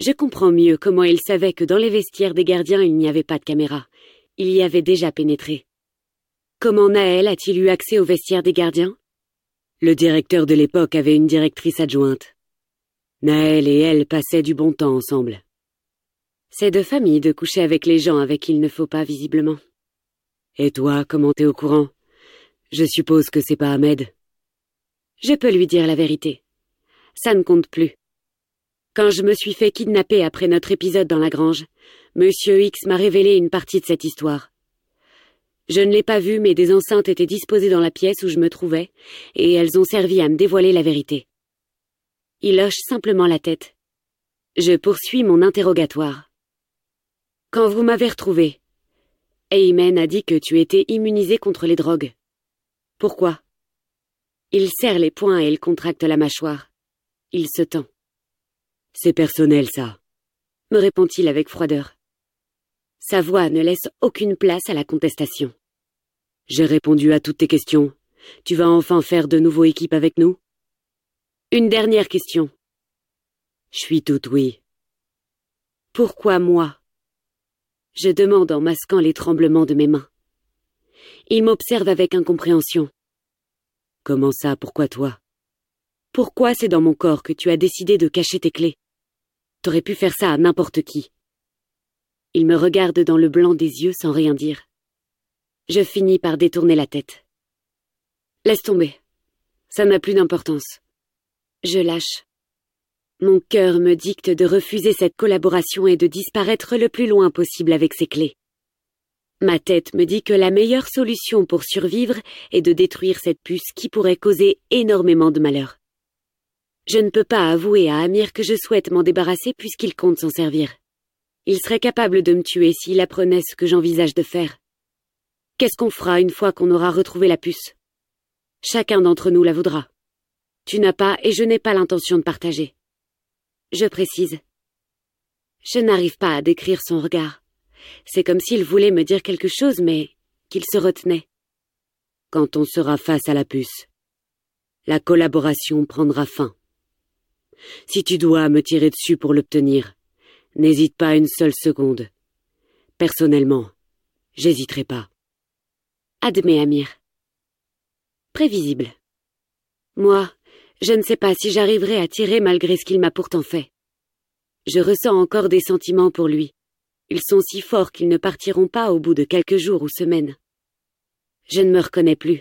Je comprends mieux comment il savait que dans les vestiaires des gardiens il n'y avait pas de caméra. Il y avait déjà pénétré. Comment Naël a-t-il eu accès aux vestiaires des gardiens? Le directeur de l'époque avait une directrice adjointe. Naël et elle passaient du bon temps ensemble. C'est de famille de coucher avec les gens avec qui il ne faut pas, visiblement. Et toi, comment t'es au courant? Je suppose que c'est pas Ahmed. Je peux lui dire la vérité. Ça ne compte plus. Quand je me suis fait kidnapper après notre épisode dans la grange, Monsieur X m'a révélé une partie de cette histoire. Je ne l'ai pas vu, mais des enceintes étaient disposées dans la pièce où je me trouvais, et elles ont servi à me dévoiler la vérité. Il hoche simplement la tête. Je poursuis mon interrogatoire. Quand vous m'avez retrouvé, Ayman a dit que tu étais immunisé contre les drogues. Pourquoi? Il serre les poings et il contracte la mâchoire. Il se tend. C'est personnel, ça, me répond-il avec froideur. Sa voix ne laisse aucune place à la contestation. J'ai répondu à toutes tes questions. Tu vas enfin faire de nouveau équipe avec nous? Une dernière question. Je suis toute oui. Pourquoi moi? Je demande en masquant les tremblements de mes mains. Il m'observe avec incompréhension. Comment ça, pourquoi toi? Pourquoi c'est dans mon corps que tu as décidé de cacher tes clés? T'aurais pu faire ça à n'importe qui. Il me regarde dans le blanc des yeux sans rien dire. Je finis par détourner la tête. Laisse tomber. Ça n'a plus d'importance. Je lâche. Mon cœur me dicte de refuser cette collaboration et de disparaître le plus loin possible avec ces clés. Ma tête me dit que la meilleure solution pour survivre est de détruire cette puce qui pourrait causer énormément de malheur. Je ne peux pas avouer à Amir que je souhaite m'en débarrasser puisqu'il compte s'en servir. Il serait capable de me tuer s'il apprenait ce que j'envisage de faire. Qu'est-ce qu'on fera une fois qu'on aura retrouvé la puce? Chacun d'entre nous la voudra. Tu n'as pas et je n'ai pas l'intention de partager. Je précise. Je n'arrive pas à décrire son regard. C'est comme s'il voulait me dire quelque chose, mais qu'il se retenait. Quand on sera face à la puce, la collaboration prendra fin. Si tu dois me tirer dessus pour l'obtenir, n'hésite pas une seule seconde. Personnellement, j'hésiterai pas. Admets, Amir. Prévisible. Moi, je ne sais pas si j'arriverai à tirer malgré ce qu'il m'a pourtant fait. Je ressens encore des sentiments pour lui. Ils sont si forts qu'ils ne partiront pas au bout de quelques jours ou semaines. Je ne me reconnais plus.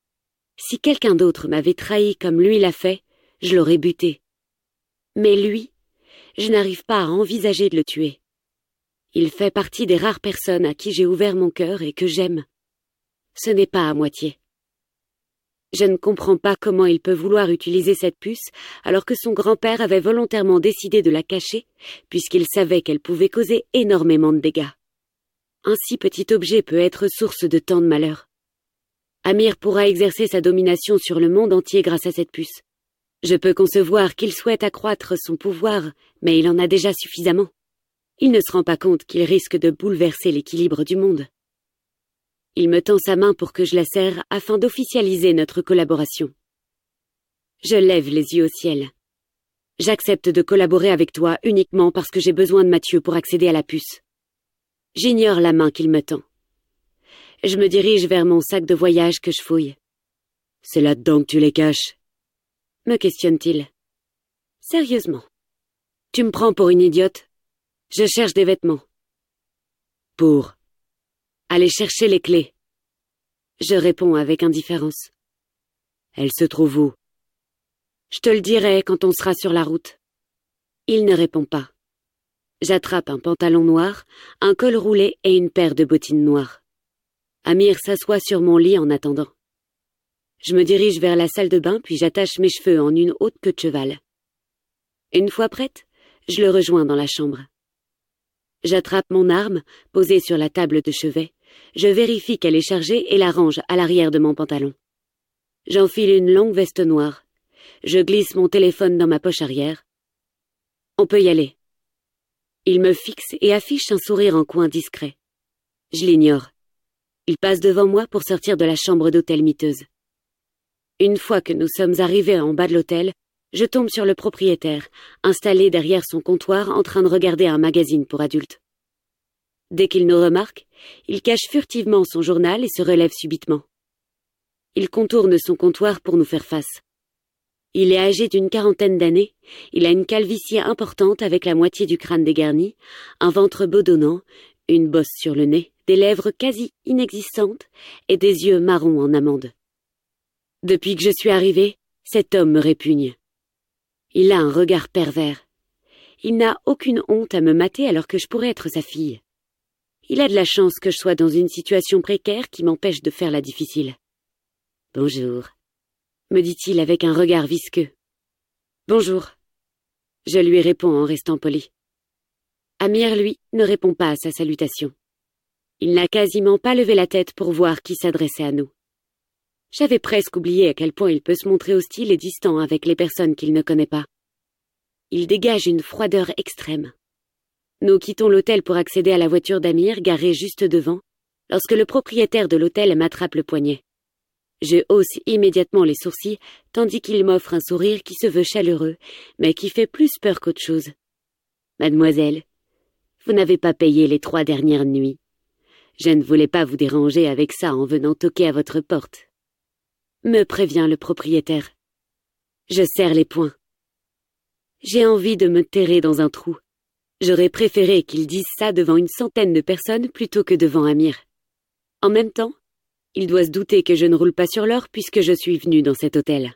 Si quelqu'un d'autre m'avait trahi comme lui l'a fait, je l'aurais buté. Mais lui, je n'arrive pas à envisager de le tuer. Il fait partie des rares personnes à qui j'ai ouvert mon cœur et que j'aime. Ce n'est pas à moitié. Je ne comprends pas comment il peut vouloir utiliser cette puce alors que son grand-père avait volontairement décidé de la cacher puisqu'il savait qu'elle pouvait causer énormément de dégâts. Un si petit objet peut être source de tant de malheur. Amir pourra exercer sa domination sur le monde entier grâce à cette puce. Je peux concevoir qu'il souhaite accroître son pouvoir, mais il en a déjà suffisamment. Il ne se rend pas compte qu'il risque de bouleverser l'équilibre du monde. Il me tend sa main pour que je la serre afin d'officialiser notre collaboration. Je lève les yeux au ciel. J'accepte de collaborer avec toi uniquement parce que j'ai besoin de Mathieu pour accéder à la puce. J'ignore la main qu'il me tend. Je me dirige vers mon sac de voyage que je fouille. C'est là-dedans que tu les caches? Me questionne-t-il. Sérieusement. Tu me prends pour une idiote? Je cherche des vêtements. Pour aller chercher les clés. Je réponds avec indifférence. Elles se trouvent où? Je te le dirai quand on sera sur la route. Il ne répond pas. J'attrape un pantalon noir, un col roulé et une paire de bottines noires. Amir s'assoit sur mon lit en attendant. Je me dirige vers la salle de bain puis j'attache mes cheveux en une haute queue de cheval. Une fois prête, je le rejoins dans la chambre. J'attrape mon arme, posée sur la table de chevet. Je vérifie qu'elle est chargée et la range à l'arrière de mon pantalon. J'enfile une longue veste noire. Je glisse mon téléphone dans ma poche arrière. On peut y aller. Il me fixe et affiche un sourire en coin discret. Je l'ignore. Il passe devant moi pour sortir de la chambre d'hôtel miteuse. Une fois que nous sommes arrivés en bas de l'hôtel, Je tombe sur le propriétaire, installé derrière son comptoir en train de regarder un magazine pour adultes. Dès qu'il nous remarque, il cache furtivement son journal et se relève subitement. Il contourne son comptoir pour nous faire face. Il est âgé d'une 40aine d'années, il a une calvitie importante avec la moitié du crâne dégarni, un ventre bedonnant, une bosse sur le nez, des lèvres quasi inexistantes et des yeux marrons en amande. Depuis que je suis arrivée, cet homme me répugne. Il a un regard pervers. Il n'a aucune honte à me mater alors que je pourrais être sa fille. Il a de la chance que je sois dans une situation précaire qui m'empêche de faire la difficile. « Bonjour », me dit-il avec un regard visqueux. « Bonjour », je lui réponds en restant poli. Amir, lui, ne répond pas à sa salutation. Il n'a quasiment pas levé la tête pour voir qui s'adressait à nous. J'avais presque oublié à quel point il peut se montrer hostile et distant avec les personnes qu'il ne connaît pas. Il dégage une froideur extrême. Nous quittons l'hôtel pour accéder à la voiture d'Amir, garée juste devant, lorsque le propriétaire de l'hôtel m'attrape le poignet. Je hausse immédiatement les sourcils, tandis qu'il m'offre un sourire qui se veut chaleureux, mais qui fait plus peur qu'autre chose. « Mademoiselle, vous n'avez pas payé les 3 dernières nuits. Je ne voulais pas vous déranger avec ça en venant toquer à votre porte. » Me prévient le propriétaire. Je serre les poings. J'ai envie de me terrer dans un trou. J'aurais préféré qu'il dise ça devant une centaine de personnes plutôt que devant Amir. En même temps, il doit se douter que je ne roule pas sur l'or puisque je suis venue dans cet hôtel.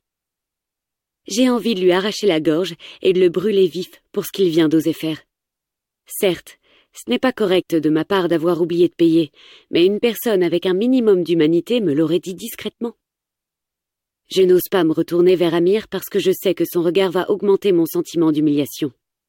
J'ai envie de lui arracher la gorge et de le brûler vif pour ce qu'il vient d'oser faire. Certes, ce n'est pas correct de ma part d'avoir oublié de payer, mais une personne avec un minimum d'humanité me l'aurait dit discrètement. Je n'ose pas me retourner vers Amir parce que je sais que son regard va augmenter mon sentiment d'humiliation.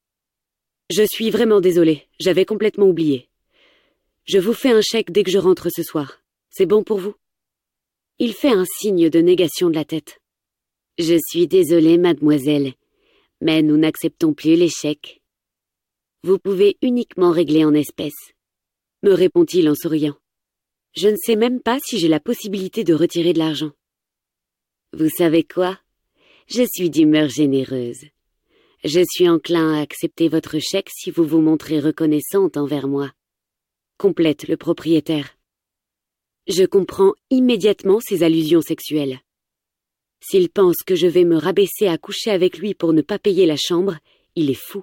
Je suis vraiment désolée, j'avais complètement oublié. Je vous fais un chèque dès que je rentre ce soir. C'est bon pour vous? Il fait un signe de négation de la tête. Je suis désolée, mademoiselle, mais nous n'acceptons plus les chèques. Vous pouvez uniquement régler en espèces, me répond-il en souriant. Je ne sais même pas si j'ai la possibilité de retirer de l'argent. Vous savez quoi? Je suis d'humeur généreuse. Je suis enclin à accepter votre chèque si vous vous montrez reconnaissante envers moi, complète le propriétaire. Je comprends immédiatement ses allusions sexuelles. S'il pense que je vais me rabaisser à coucher avec lui pour ne pas payer la chambre, il est fou.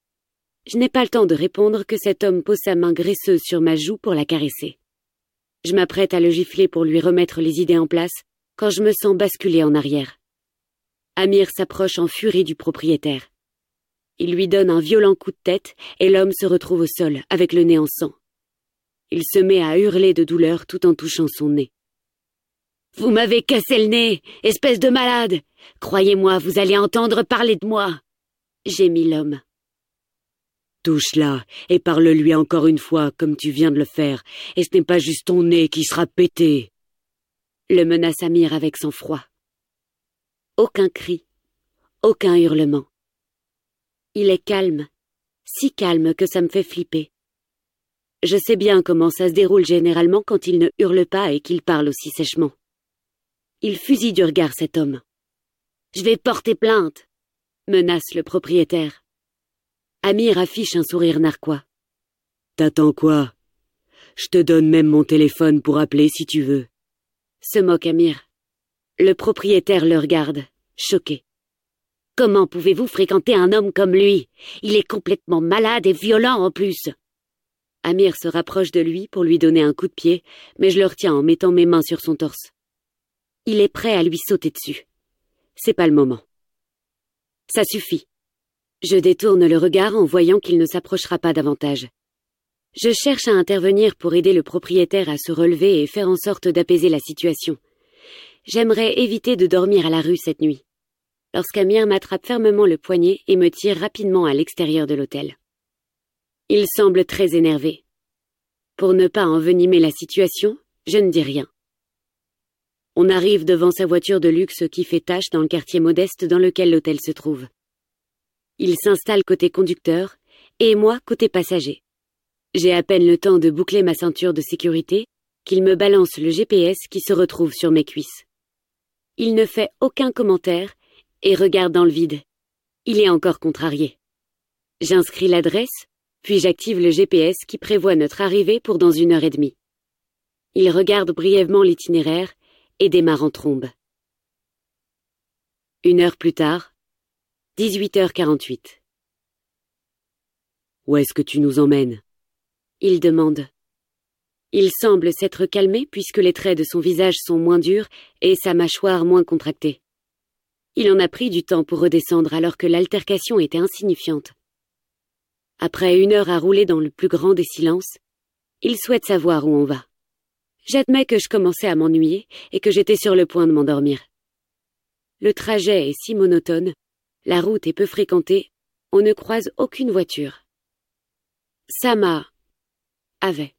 Je n'ai pas le temps de répondre que cet homme pose sa main graisseuse sur ma joue pour la caresser. Je m'apprête à le gifler pour lui remettre les idées en place quand je me sens basculer en arrière. Amir s'approche en furie du propriétaire. Il lui donne un violent coup de tête et l'homme se retrouve au sol avec le nez en sang. Il se met à hurler de douleur tout en touchant son nez. « Vous m'avez cassé le nez, espèce de malade! Croyez-moi, vous allez entendre parler de moi !» gémit l'homme. « Touche-la et parle-lui encore une fois comme tu viens de le faire, et ce n'est pas juste ton nez qui sera pété !» le menace Amir avec sang-froid. Aucun cri, aucun hurlement. Il est calme, si calme que ça me fait flipper. Je sais bien comment ça se déroule généralement quand il ne hurle pas et qu'il parle aussi sèchement. Il fusille du regard cet homme. « Je vais porter plainte !» menace le propriétaire. Amir affiche un sourire narquois. « T'attends quoi? Je te donne même mon téléphone pour appeler si tu veux. » se moque Amir. Le propriétaire le regarde, choqué. « Comment pouvez-vous fréquenter un homme comme lui? Il est complètement malade et violent en plus !» Amir se rapproche de lui pour lui donner un coup de pied, mais je le retiens en mettant mes mains sur son torse. Il est prêt à lui sauter dessus. C'est pas le moment. Ça suffit. Je détourne le regard en voyant qu'il ne s'approchera pas davantage. Je cherche à intervenir pour aider le propriétaire à se relever et faire en sorte d'apaiser la situation. J'aimerais éviter de dormir à la rue cette nuit, lorsqu'Amir m'attrape fermement le poignet et me tire rapidement à l'extérieur de l'hôtel. Il semble très énervé. Pour ne pas envenimer la situation, je ne dis rien. On arrive devant sa voiture de luxe qui fait tache dans le quartier modeste dans lequel l'hôtel se trouve. Il s'installe côté conducteur et moi côté passager. J'ai à peine le temps de boucler ma ceinture de sécurité qu'il me balance le GPS qui se retrouve sur mes cuisses. Il ne fait aucun commentaire et regarde dans le vide, Il est encore contrarié. J'inscris l'adresse, puis j'active le GPS qui prévoit notre arrivée pour dans 1 heure et demie. Il regarde brièvement l'itinéraire et démarre en trombe. 1 heure plus tard, 18h48. Où est-ce que tu nous emmènes? Il demande. Il semble s'être calmé puisque les traits de son visage sont moins durs et sa mâchoire moins contractée. Il en a pris du temps pour redescendre alors que l'altercation était insignifiante. Après 1 heure à rouler dans le plus grand des silences, il souhaite savoir où on va. J'admets que je commençais à m'ennuyer et que j'étais sur le point de m'endormir. Le trajet est si monotone, la route est peu fréquentée, on ne croise aucune voiture. Sam avait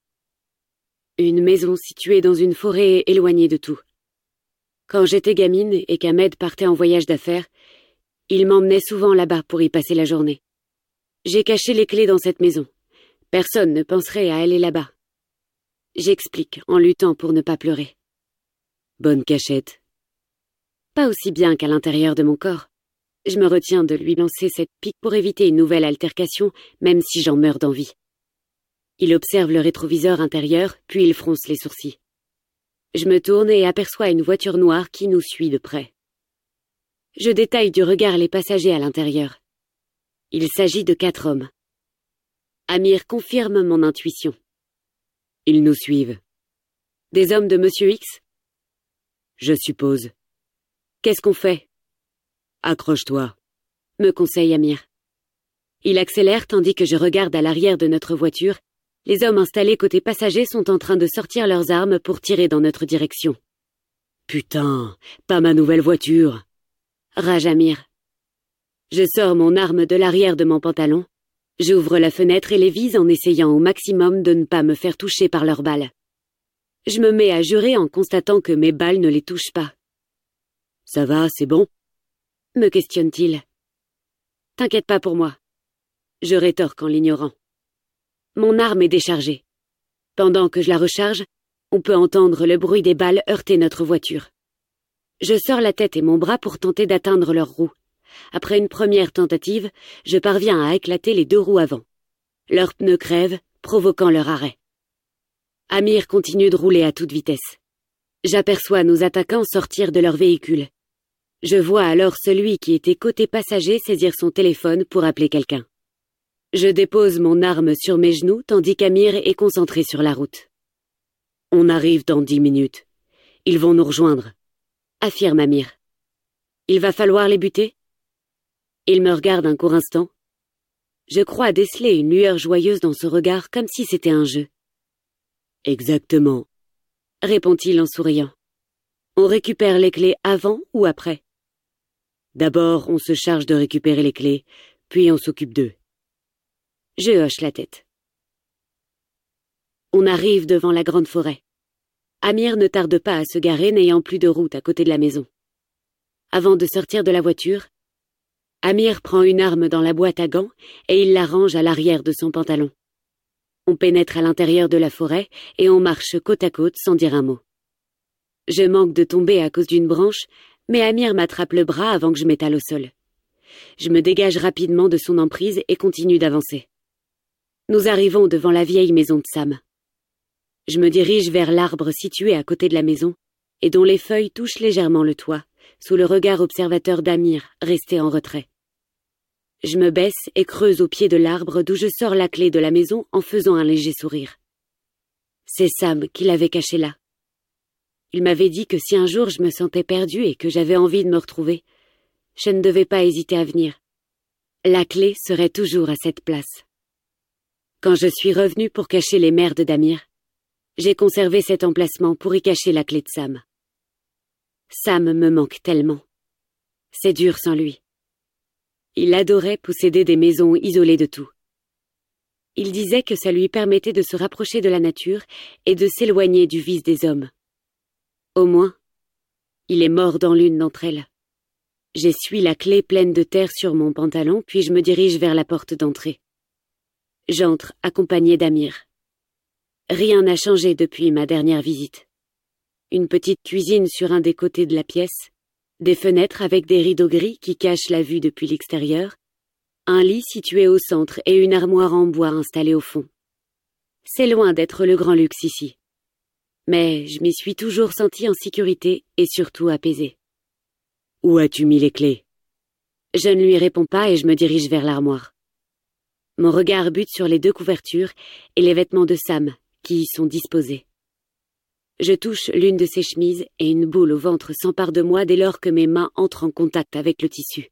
une maison située dans une forêt éloignée de tout. Quand j'étais gamine et qu'Ahmed partait en voyage d'affaires, il m'emmenait souvent là-bas pour y passer la journée. J'ai caché les clés dans cette maison. Personne ne penserait à aller là-bas. J'explique en luttant pour ne pas pleurer. Bonne cachette. Pas aussi bien qu'à l'intérieur de mon corps. Je me retiens de lui lancer cette pique pour éviter une nouvelle altercation, même si j'en meurs d'envie. Il observe le rétroviseur intérieur, puis il fronce les sourcils. Je me tourne et aperçois une voiture noire qui nous suit de près. Je détaille du regard les passagers à l'intérieur. Il s'agit de 4 hommes. Amir confirme mon intuition. Ils nous suivent. Des hommes de Monsieur X? Je suppose. Qu'est-ce qu'on fait? Accroche-toi, me conseille Amir. Il accélère tandis que je regarde à l'arrière de notre voiture. Les hommes installés côté passager sont en train de sortir leurs armes pour tirer dans notre direction. Putain, pas ma nouvelle voiture! Rage Amir. Je sors mon arme de l'arrière de mon pantalon. J'ouvre la fenêtre et les vise en essayant au maximum de ne pas me faire toucher par leurs balles. Je me mets à jurer en constatant que mes balles ne les touchent pas. Ça va, c'est bon? Me questionne-t-il. T'inquiète pas pour moi. Je rétorque en l'ignorant. Mon arme est déchargée. Pendant que je la recharge, on peut entendre le bruit des balles heurter notre voiture. Je sors la tête et mon bras pour tenter d'atteindre leurs roues. Après une première tentative, je parviens à éclater les 2 roues avant. Leurs pneus crèvent, provoquant leur arrêt. Amir continue de rouler à toute vitesse. J'aperçois nos attaquants sortir de leur véhicule. Je vois alors celui qui était côté passager saisir son téléphone pour appeler quelqu'un. Je dépose mon arme sur mes genoux tandis qu'Amir est concentré sur la route. On arrive dans 10 minutes. Ils vont nous rejoindre, affirme Amir. Il va falloir les buter? Il me regarde un court instant. Je crois déceler une lueur joyeuse dans ce regard comme si c'était un jeu. Exactement, répond-il en souriant. On récupère les clés avant ou après? D'abord, on se charge de récupérer les clés, puis on s'occupe d'eux. Je hoche la tête. On arrive devant la grande forêt. Amir ne tarde pas à se garer n'ayant plus de route à côté de la maison. Avant de sortir de la voiture, Amir prend une arme dans la boîte à gants et il la range à l'arrière de son pantalon. On pénètre à l'intérieur de la forêt et on marche côte à côte sans dire un mot. Je manque de tomber à cause d'une branche, mais Amir m'attrape le bras avant que je m'étale au sol. Je me dégage rapidement de son emprise et continue d'avancer. Nous arrivons devant la vieille maison de Sam. Je me dirige vers l'arbre situé à côté de la maison et dont les feuilles touchent légèrement le toit, sous le regard observateur d'Amir, resté en retrait. Je me baisse et creuse au pied de l'arbre d'où je sors la clé de la maison en faisant un léger sourire. C'est Sam qui l'avait cachée là. Il m'avait dit que si un jour je me sentais perdue et que j'avais envie de me retrouver, je ne devais pas hésiter à venir. La clé serait toujours à cette place. Quand je suis revenue pour cacher les merdes d'Amir, j'ai conservé cet emplacement pour y cacher la clé de Sam. Sam me manque tellement. C'est dur sans lui. Il adorait posséder des maisons isolées de tout. Il disait que ça lui permettait de se rapprocher de la nature et de s'éloigner du vice des hommes. Au moins, il est mort dans l'une d'entre elles. J'essuie la clé pleine de terre sur mon pantalon, puis je me dirige vers la porte d'entrée. J'entre accompagnée d'Amir. Rien n'a changé depuis ma dernière visite. Une petite cuisine sur un des côtés de la pièce, Des fenêtres avec des rideaux gris qui cachent la vue depuis l'extérieur, un lit situé au centre et une armoire en bois installée au fond. C'est loin d'être le grand luxe ici. Mais je m'y suis toujours sentie en sécurité et surtout apaisée. Où as-tu mis les clés? Je ne lui réponds pas et je me dirige vers l'armoire. Mon regard bute sur les 2 couvertures et les vêtements de Sam qui y sont disposés. Je touche l'une de ses chemises et une boule au ventre s'empare de moi dès lors que mes mains entrent en contact avec le tissu.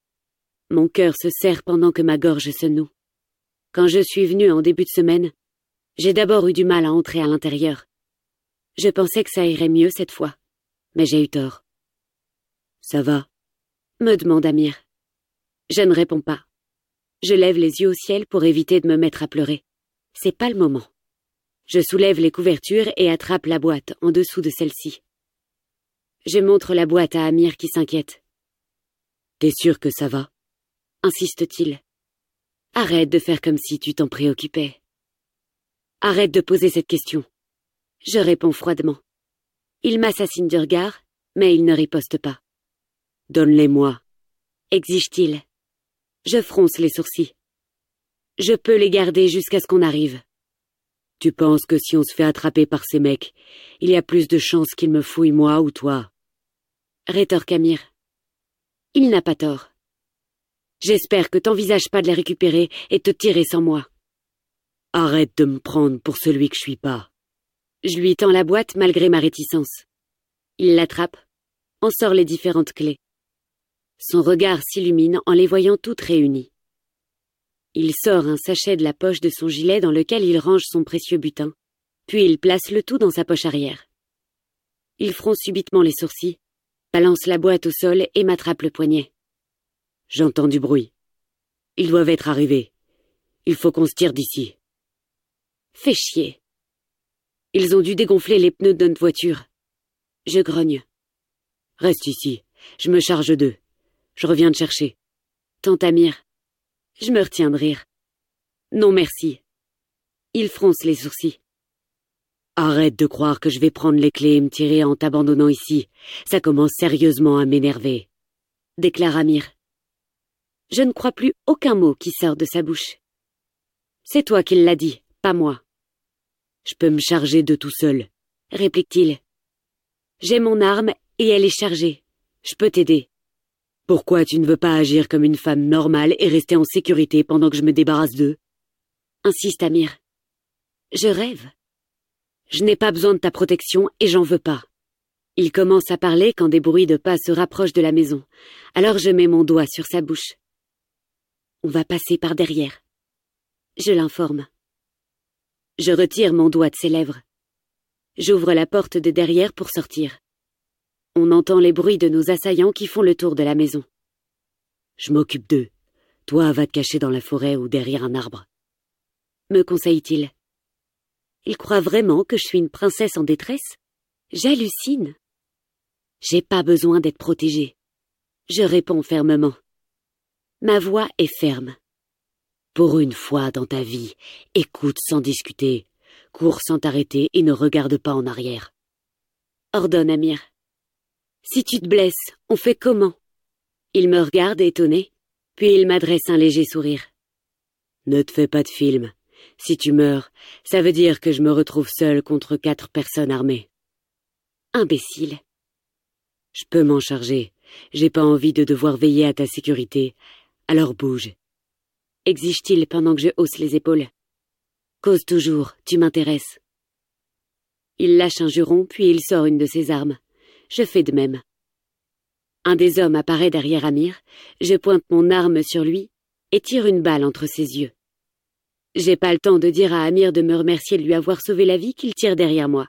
Mon cœur se serre pendant que ma gorge se noue. Quand je suis venue en début de semaine, j'ai d'abord eu du mal à entrer à l'intérieur. Je pensais que ça irait mieux cette fois, mais j'ai eu tort. Ça va? Me demande Amir. Je ne réponds pas. Je lève les yeux au ciel pour éviter de me mettre à pleurer. C'est pas le moment. Je soulève les couvertures et attrape la boîte en dessous de celle-ci. Je montre la boîte à Amir qui s'inquiète. T'es sûr que ça va? Insiste-t-il. Arrête de faire comme si tu t'en préoccupais. Arrête de poser cette question. Je réponds froidement. Il m'assassine du regard, mais il ne riposte pas. Donne-les-moi, exige-t-il. Je fronce les sourcils. Je peux les garder jusqu'à ce qu'on arrive. Tu penses que si on se fait attraper par ces mecs, il y a plus de chances qu'ils me fouillent moi ou toi? Rétorque Amir. Il n'a pas tort. J'espère que t'envisages pas de les récupérer et te tirer sans moi. Arrête de me prendre pour celui que je suis pas. Je lui tends la boîte malgré ma réticence. Il l'attrape, en sort les différentes clés. Son regard s'illumine en les voyant toutes réunies. Il sort un sachet de la poche de son gilet dans lequel il range son précieux butin, puis il place le tout dans sa poche arrière. Il fronce subitement les sourcils, balance la boîte au sol et m'attrape le poignet. J'entends du bruit. Ils doivent être arrivés. Il faut qu'on se tire d'ici. Fais chier. Ils ont dû dégonfler les pneus de notre voiture. Je grogne. Reste ici, je me charge d'eux. Je reviens te chercher. Tante Amir. Je me retiens de rire. Non merci. Il fronce les sourcils. Arrête de croire que je vais prendre les clés et me tirer en t'abandonnant ici. Ça commence sérieusement à m'énerver. Déclare Amir. Je ne crois plus aucun mot qui sort de sa bouche. C'est toi qui l'as dit, pas moi. Je peux me charger de tout seul, réplique-t-il. J'ai mon arme et elle est chargée. Je peux t'aider. Pourquoi tu ne veux pas agir comme une femme normale et rester en sécurité pendant que je me débarrasse d'eux? Insiste Amir. Je rêve. Je n'ai pas besoin de ta protection et j'en veux pas. Il commence à parler quand des bruits de pas se rapprochent de la maison. Alors je mets mon doigt sur sa bouche. On va passer par derrière. Je l'informe. Je retire mon doigt de ses lèvres. J'ouvre la porte de derrière pour sortir. On entend les bruits de nos assaillants qui font le tour de la maison. Je m'occupe d'eux. Toi, va te cacher dans la forêt ou derrière un arbre. Me conseille-t-il. Il croit vraiment que je suis une princesse en détresse? J'hallucine. J'ai pas besoin d'être protégée. Je réponds fermement. Ma voix est ferme. Pour une fois dans ta vie, écoute sans discuter, cours sans t'arrêter et ne regarde pas en arrière. Ordonne Amir. Si tu te blesses, on fait comment? Il me regarde étonné, puis il m'adresse un léger sourire. Ne te fais pas de film. Si tu meurs, ça veut dire que je me retrouve seule contre 4 personnes armées. Imbécile. Je peux m'en charger. J'ai pas envie de devoir veiller à ta sécurité. Alors bouge. Exige-t-il pendant que je hausse les épaules. Cause toujours, tu m'intéresses. Il lâche un juron, puis il sort une de ses armes. Je fais de même. Un des hommes apparaît derrière Amir, je pointe mon arme sur lui et tire une balle entre ses yeux. J'ai pas le temps de dire à Amir de me remercier de lui avoir sauvé la vie qu'il tire derrière moi.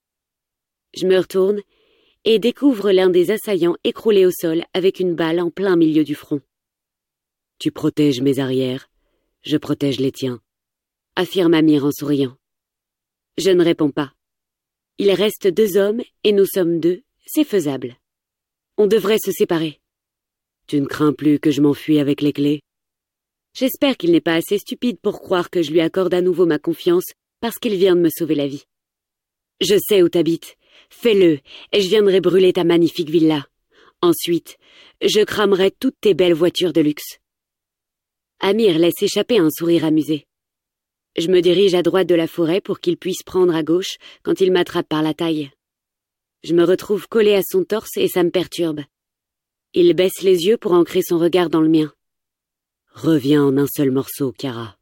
Je me retourne et découvre l'un des assaillants écroulé au sol avec une balle en plein milieu du front. Tu protèges mes arrières, je protège les tiens, affirme Amir en souriant. Je ne réponds pas. Il reste 2 hommes et nous sommes 2, c'est faisable. On devrait se séparer. Tu ne crains plus que je m'enfuis avec les clés? J'espère qu'il n'est pas assez stupide pour croire que je lui accorde à nouveau ma confiance parce qu'il vient de me sauver la vie. Je sais où t'habites. Fais-le, et je viendrai brûler ta magnifique villa. Ensuite, je cramerai toutes tes belles voitures de luxe. Amir laisse échapper un sourire amusé. Je me dirige à droite de la forêt pour qu'il puisse prendre à gauche quand il m'attrape par la taille. Je me retrouve collée à son torse et ça me perturbe. Il baisse les yeux pour ancrer son regard dans le mien. Reviens en un seul morceau, Kara.